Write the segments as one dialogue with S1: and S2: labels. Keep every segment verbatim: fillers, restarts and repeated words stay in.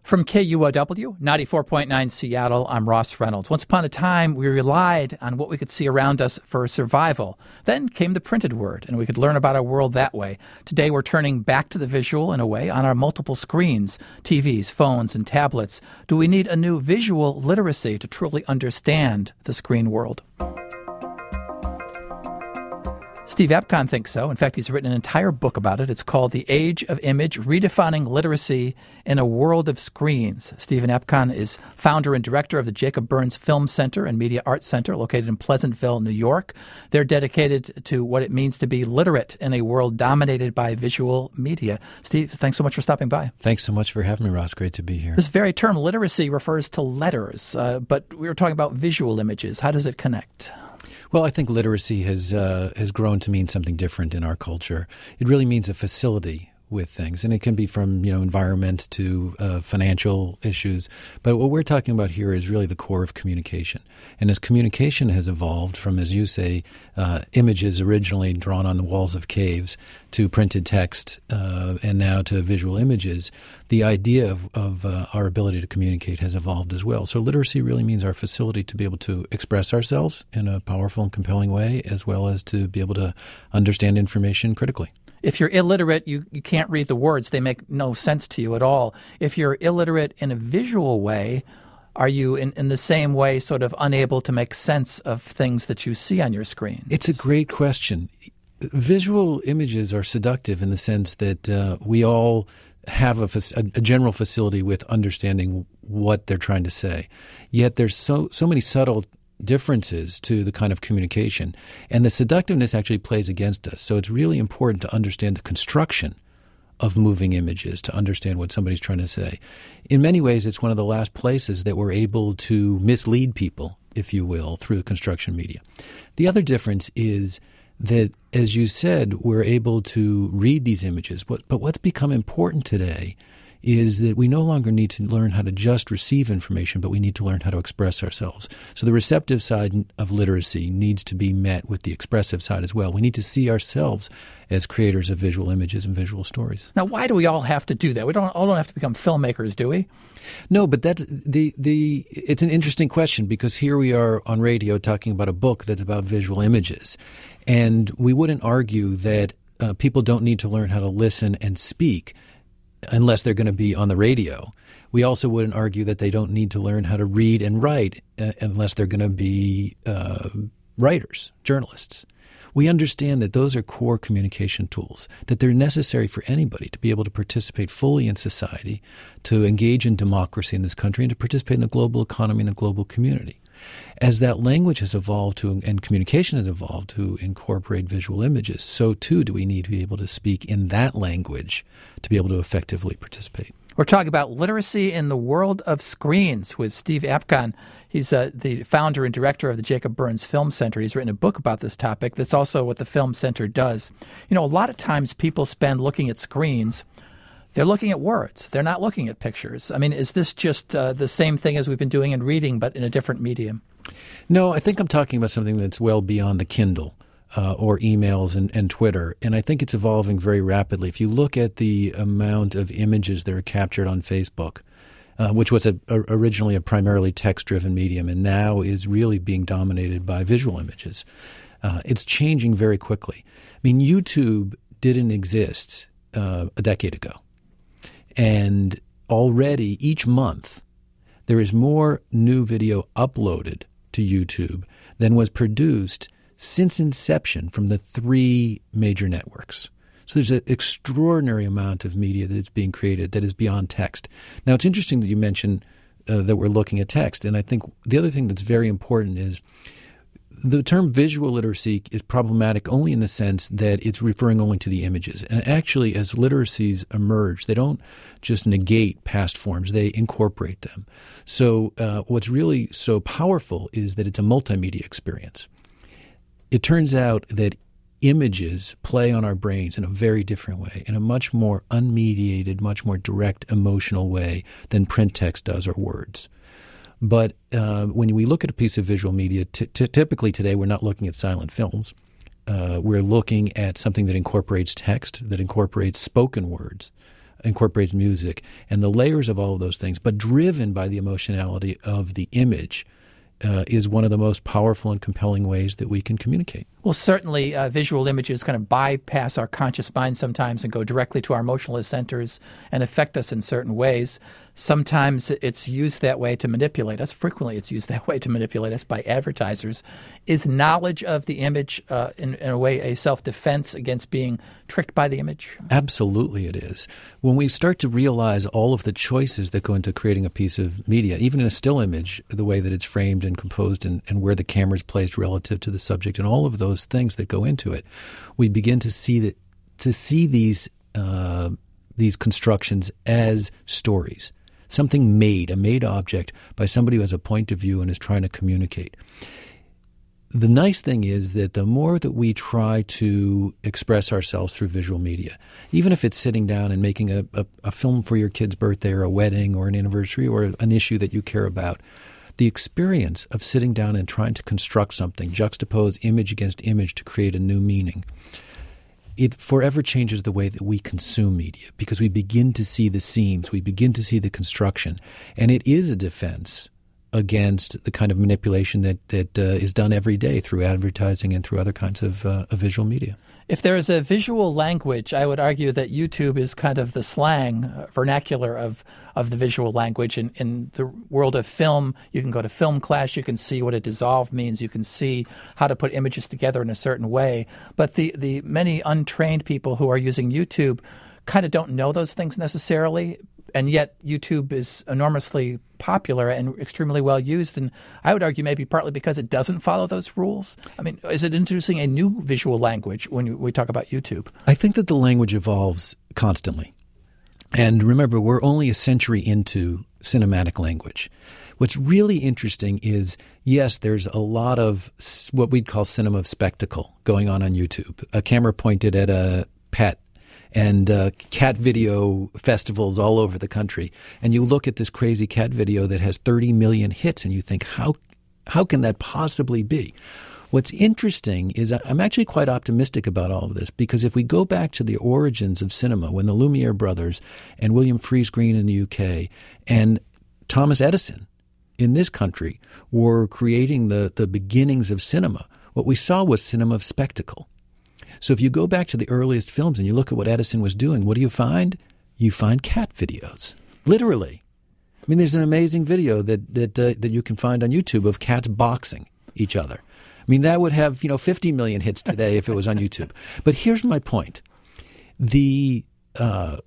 S1: From K U O W, ninety-four point nine Seattle, I'm Ross Reynolds. Once upon a time, we relied on what we could see around us for survival. Then came the printed word, and we could learn about our world that way. Today, we're turning back to the visual in a way on our multiple screens, T Vs, phones, and tablets. Do we need a new visual literacy to truly understand the screen world? Steve Epcon thinks so. In fact, he's written an entire book about it. It's called The Age of Image, Redefining Literacy in a World of Screens. Stephen Epcon is founder and director of the Jacob Burns Film Center and Media Arts Center located in Pleasantville, New York. They're dedicated to what it means to be literate in a world dominated by visual media. Steve, thanks so much for stopping by.
S2: Thanks so much for having me, Ross. Great to be here.
S1: This very term, literacy, refers to letters, uh, but we were talking about visual images. How does it connect?
S2: Well, I think literacy has uh, has grown to mean something different in our culture. It really means a facility with things, and it can be from you know environment to uh, financial issues. But what we're talking about here is really the core of communication. And as communication has evolved from, as you say, uh, images originally drawn on the walls of caves to printed text, uh, and now to visual images, the idea of, of uh, our ability to communicate has evolved as well. So literacy really means our facility to be able to express ourselves in a powerful and compelling way, as well as to be able to understand information critically.
S1: If you're illiterate, you, you can't read the words. They make no sense to you at all. If you're illiterate in a visual way, are you in, in the same way sort of unable to make sense of things that you see on your screen?
S2: It's a great question. Visual images are seductive in the sense that uh, we all have a, a, a general facility with understanding what they're trying to say. Yet there's so so many subtle differences to the kind of communication. And the seductiveness actually plays against us. So it's really important to understand the construction of moving images, to understand what somebody's trying to say. In many ways, it's one of the last places that we're able to mislead people, if you will, through the construction media. The other difference is that, as you said, we're able to read these images. But, but what's become important today is that we no longer need to learn how to just receive information, but we need to learn how to express ourselves. So the receptive side of literacy needs to be met with the expressive side as well. We need to see ourselves as creators of visual images and visual stories.
S1: Now, why do we all have to do that? We don't all don't have to become filmmakers, do we?
S2: No, but that the the it's an interesting question, because here we are on radio talking about a book that's about visual images, and we wouldn't argue that uh, people don't need to learn how to listen and speak unless they're going to be on the radio. We also wouldn't argue that they don't need to learn how to read and write uh, unless they're going to be uh, writers, journalists. We understand that those are core communication tools, that they're necessary for anybody to be able to participate fully in society, to engage in democracy in this country, and to participate in the global economy and the global community. As that language has evolved to, and communication has evolved to incorporate visual images, so too do we need to be able to speak in that language to be able to effectively participate.
S1: We're talking about literacy in the world of screens with Steve Epcon. He's uh, the founder and director of the Jacob Burns Film Center. He's written a book about this topic. That's also what the Film Center does. You know, a lot of times people spend looking at screens. They're looking at words. They're not looking at pictures. I mean, is this just uh, the same thing as we've been doing in reading, but in a different medium?
S2: No, I think I'm talking about something that's well beyond the Kindle uh, or emails and, and Twitter. And I think it's evolving very rapidly. If you look at the amount of images that are captured on Facebook, uh, which was a, a, originally a primarily text-driven medium and now is really being dominated by visual images, uh, it's changing very quickly. I mean, YouTube didn't exist uh, a decade ago. And already each month, there is more new video uploaded to YouTube than was produced since inception from the three major networks. So there's an extraordinary amount of media that's being created that is beyond text. Now, it's interesting that you mentioned uh, that we're looking at text. And I think the other thing that's very important is the term visual literacy is problematic only in the sense that it's referring only to the images. And actually, as literacies emerge, they don't just negate past forms, they incorporate them. So uh, what's really so powerful is that it's a multimedia experience. It turns out that images play on our brains in a very different way, in a much more unmediated, much more direct emotional way than print text does or words. But uh, when we look at a piece of visual media, t- t- typically today we're not looking at silent films. Uh, we're looking at something that incorporates text, that incorporates spoken words, incorporates music, and the layers of all of those things, but driven by the emotionality of the image, uh, is one of the most powerful and compelling ways that we can communicate.
S1: Well, certainly uh, visual images kind of bypass our conscious mind sometimes and go directly to our emotional centers and affect us in certain ways. Sometimes it's used that way to manipulate us. Frequently it's used that way to manipulate us by advertisers. Is knowledge of the image uh, in, in a way a self-defense against being tricked by the image?
S2: Absolutely it is. When we start to realize all of the choices that go into creating a piece of media, even in a still image, the way that it's framed and composed and, and where the camera is placed relative to the subject and all of those things that go into it, we begin to see that to see these uh, these constructions as stories, something made, a made object by somebody who has a point of view and is trying to communicate. The nice thing is that the more that we try to express ourselves through visual media, even if it's sitting down and making a, a, a film for your kid's birthday or a wedding or an anniversary or an issue that you care about, the experience of sitting down and trying to construct something, juxtapose image against image to create a new meaning, it forever changes the way that we consume media because we begin to see the seams, we begin to see the construction, and it is a defense against the kind of manipulation that, that uh, is done every day through advertising and through other kinds of, uh, of visual media.
S1: If there is a visual language, I would argue that YouTube is kind of the slang, uh, vernacular of, of the visual language. In, in the world of film, you can go to film class, you can see what a dissolve means, you can see how to put images together in a certain way. But the, the many untrained people who are using YouTube kind of don't know those things necessarily. And yet YouTube is enormously popular and extremely well used. And I would argue maybe partly because it doesn't follow those rules. I mean, is it introducing a new visual language when we talk about YouTube?
S2: I think that the language evolves constantly. And remember, we're only a century into cinematic language. What's really interesting is, yes, there's a lot of what we'd call cinema of spectacle going on on YouTube. A camera pointed at a pet and uh, cat video festivals all over the country. And you look at this crazy cat video that has thirty million hits and you think, how how can that possibly be? What's interesting is I'm actually quite optimistic about all of this because if we go back to the origins of cinema, when the Lumiere brothers and William Friese-Greene in the U K and Thomas Edison in this country were creating the, the beginnings of cinema, what we saw was cinema of spectacle. So if you go back to the earliest films and you look at what Edison was doing, what do you find? You find cat videos, literally. I mean, there's an amazing video that that uh, that you can find on YouTube of cats boxing each other. I mean, that would have, you know, fifty million hits today if it was on YouTube. But here's my point. The uh,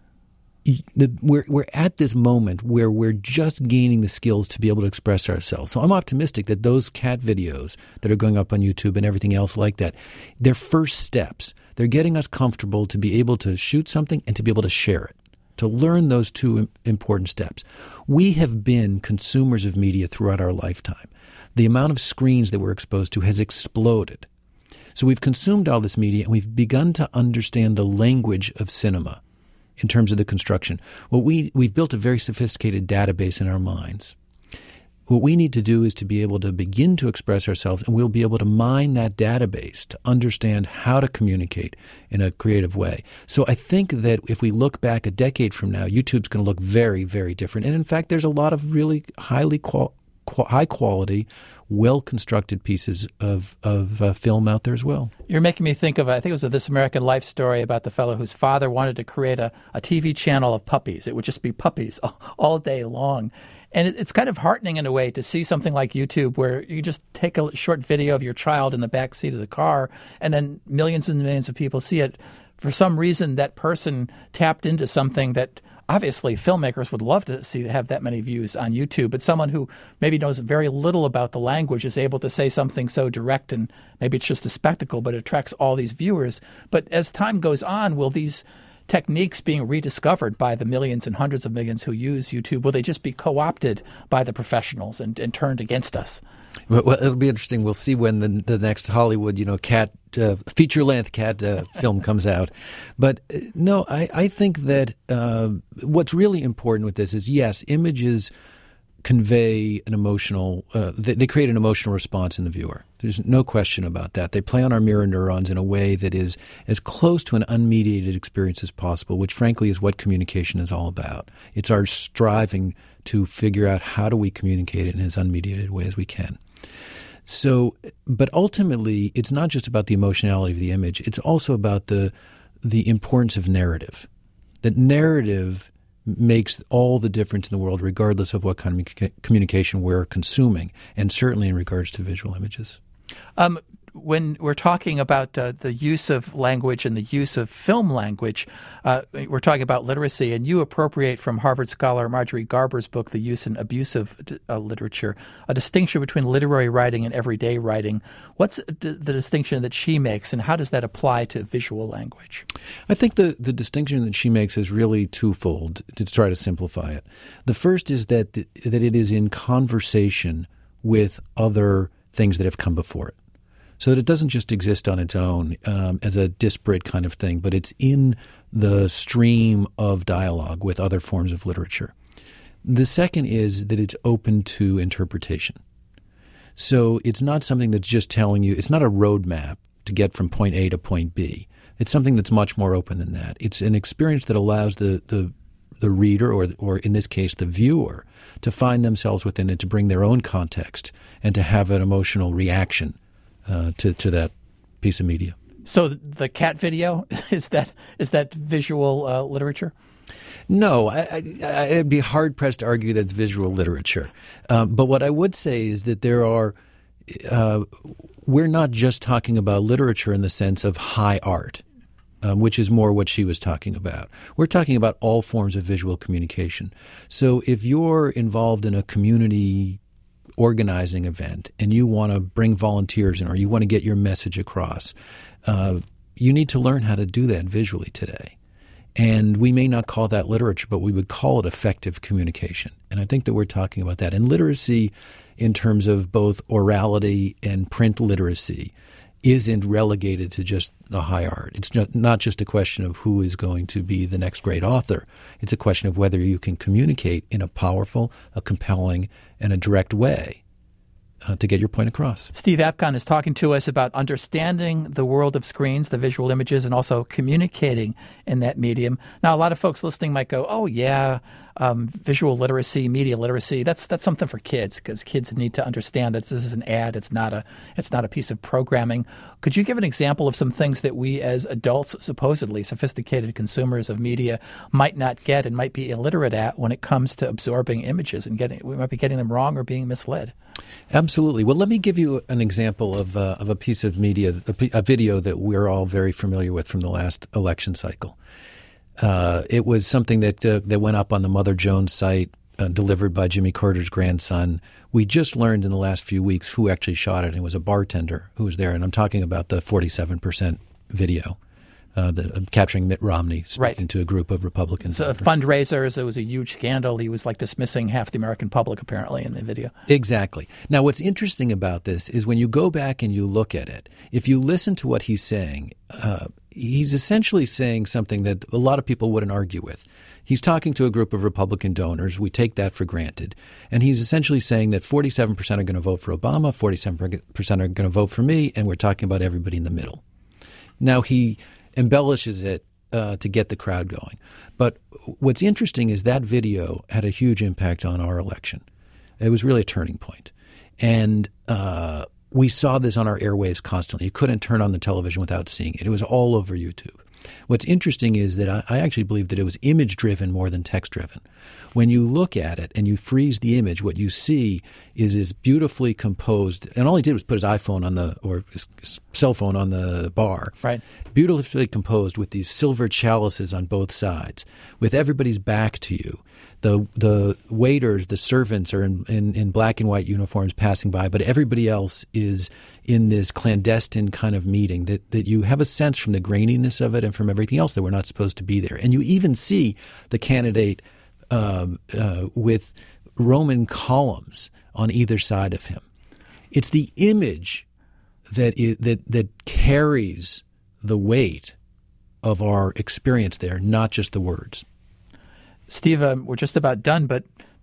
S2: The, we're, we're at this moment where we're just gaining the skills to be able to express ourselves. So I'm optimistic that those cat videos that are going up on YouTube and everything else like that, they're first steps. They're getting us comfortable to be able to shoot something and to be able to share it, to learn those two important steps. We have been consumers of media throughout our lifetime. The amount of screens that we're exposed to has exploded. So we've consumed all this media and we've begun to understand the language of cinema. In terms of the construction, well, we, we've built a very sophisticated database in our minds. What we need to do is to be able to begin to express ourselves, and we'll be able to mine that database to understand how to communicate in a creative way. So I think that if we look back a decade from now, YouTube's going to look very, very different. And in fact, there's a lot of really highly qual- high quality, well-constructed pieces of, of uh, film out there as well.
S1: You're making me think of, I think it was a This American Life story about the fellow whose father wanted to create a, a T V channel of puppies. It would just be puppies all, all day long. And it, it's kind of heartening in a way to see something like YouTube where you just take a short video of your child in the back seat of the car and then millions and millions of people see it. For some reason, that person tapped into something that obviously filmmakers would love to see have that many views on YouTube, but someone who maybe knows very little about the language is able to say something so direct, and maybe it's just a spectacle, but it attracts all these viewers. But as time goes on, will these techniques being rediscovered by the millions and hundreds of millions who use YouTube, will they just be co-opted by the professionals and, and turned against us?
S2: Well, it'll be interesting. We'll see when the, the next Hollywood, you know, cat uh, feature-length cat uh, film comes out. But uh, no, I, I think that uh, what's really important with this is, yes, images convey an emotional, uh, they, they create an emotional response in the viewer. There's no question about that. They play on our mirror neurons in a way that is as close to an unmediated experience as possible, which frankly is what communication is all about. It's our striving to figure out how do we communicate it in as unmediated way as we can. So, but ultimately, it's not just about the emotionality of the image. It's also about the the importance of narrative. That narrative makes all the difference in the world, regardless of what kind of communication we're consuming, and certainly in regards to visual images.
S1: Um, when we're talking about uh, the use of language and the use of film language, uh, we're talking about literacy, and you appropriate from Harvard scholar Marjorie Garber's book, The Use and Abuse of uh, Literature, a distinction between literary writing and everyday writing. What's the, the distinction that she makes, and how does that apply to visual language?
S2: I think the, the distinction that she makes is really twofold, to try to simplify it. The first is that the, that it is in conversation with other things that have come before it. So that it doesn't just exist on its own um, as a disparate kind of thing, but it's in the stream of dialogue with other forms of literature. The second is that it's open to interpretation. So it's not something that's just telling you, it's not a roadmap to get from point A to point B. It's something that's much more open than that. It's an experience that allows the the, the reader, or or in this case the viewer, to find themselves within it, to bring their own context, and to have an emotional reaction Uh, to, to that piece of media.
S1: So the cat video, is that is that visual uh, literature?
S2: No, I, I, I'd be hard-pressed to argue that it's visual literature. Um, but what I would say is that there are uh, – we're not just talking about literature in the sense of high art, um, which is more what she was talking about. We're talking about all forms of visual communication. So if you're involved in a community organizing event and you want to bring volunteers in, or you want to get your message across, uh, you need to learn how to do that visually today. And we may not call that literature, but we would call it effective communication. And I think that we're talking about that. And literacy, in terms of both orality and print literacy, isn't relegated to just the high art. It's not just a question of who is going to be the next great author. It's a question of whether you can communicate in a powerful, a compelling, and a direct way uh, to get your point across.
S1: Steve Apkon is talking to us about understanding the world of screens, the visual images, and also communicating in that medium. Now, a lot of folks listening might go, oh, yeah, um, visual literacy, media literacy, that's that's something for kids, because kids need to understand that this is an ad. It's not a it's not a piece of programming. Could you give an example of some things that we as adults, supposedly sophisticated consumers of media, might not get and might be illiterate at when it comes to absorbing images, and getting we might be getting them wrong or being misled?
S2: Absolutely. Well, let me give you an example of uh, of a piece of media, a, a video that we're all very familiar with from the last election cycle. Uh, it was something that uh, that went up on the Mother Jones site, uh, delivered by Jimmy Carter's grandson. We just learned in the last few weeks who actually shot it. It was a bartender who was there, and I'm talking about the forty-seven percent video, uh, the, uh, capturing Mitt Romney speaking
S1: right.
S2: to a group of Republicans.
S1: So fundraisers, it was a huge scandal. He was like dismissing half the American public, apparently, in the video.
S2: Exactly. Now, what's interesting about this is when you go back and you look at it, if you listen to what he's saying, uh, he's essentially saying something that a lot of people wouldn't argue with. He's talking to a group of Republican donors. We take that for granted. And he's essentially saying that forty-seven percent are going to vote for Obama, forty-seven percent are going to vote for me, and we're talking about everybody in the middle. Now, he embellishes it uh, to get the crowd going. But what's interesting is that video had a huge impact on our election. It was really a turning point. And uh, we saw this on our airwaves constantly. You couldn't turn on the television without seeing it. It was all over YouTube. What's interesting is that I, I actually believe that it was image-driven more than text-driven. When you look at it and you freeze the image, what you see is this beautifully composed, and all he did was put his iPhone on the, or his cell phone on the bar.
S1: Right.
S2: Beautifully composed with these silver chalices on both sides, with everybody's back to you. The the waiters, the servants are in, in, in black and white uniforms passing by, but everybody else is in this clandestine kind of meeting that, that you have a sense from the graininess of it and from everything else that we're not supposed to be there. And you even see the candidate uh, uh, with Roman columns on either side of him. It's the image that is, that that carries the weight of our experience there, not just the words.
S1: Steve, um, we're just about done, but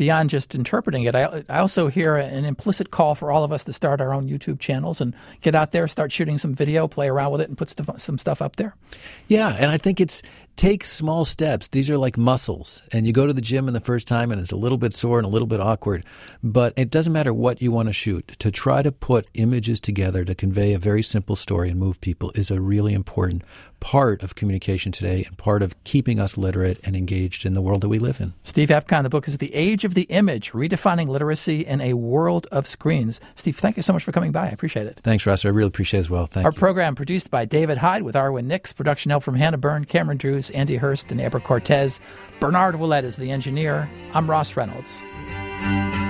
S1: beyond just interpreting it, I, I also hear an implicit call for all of us to start our own YouTube channels and get out there, start shooting some video, play around with it, and put stuff, some stuff up there.
S2: Yeah, and I think it's take small steps. These are like muscles, and you go to the gym in the first time, and it's a little bit sore and a little bit awkward, but it doesn't matter what you want to shoot. To try to put images together to convey a very simple story and move people is a really important part of communication today and part of keeping us literate and engaged in the world that we live in.
S1: Steve Epcon, the book is The Age of the Image, Redefining Literacy in a World of Screens. Steve, thank you so much for coming by. I appreciate it.
S2: Thanks, Russ. I really appreciate it as well. Thank
S1: Our
S2: you.
S1: program produced by David Hyde with Arwen Nix, production help from Hannah Byrne, Cameron Drews, Andy Hurst, and Amber Cortez. Bernard Willett is the engineer. I'm Ross Reynolds.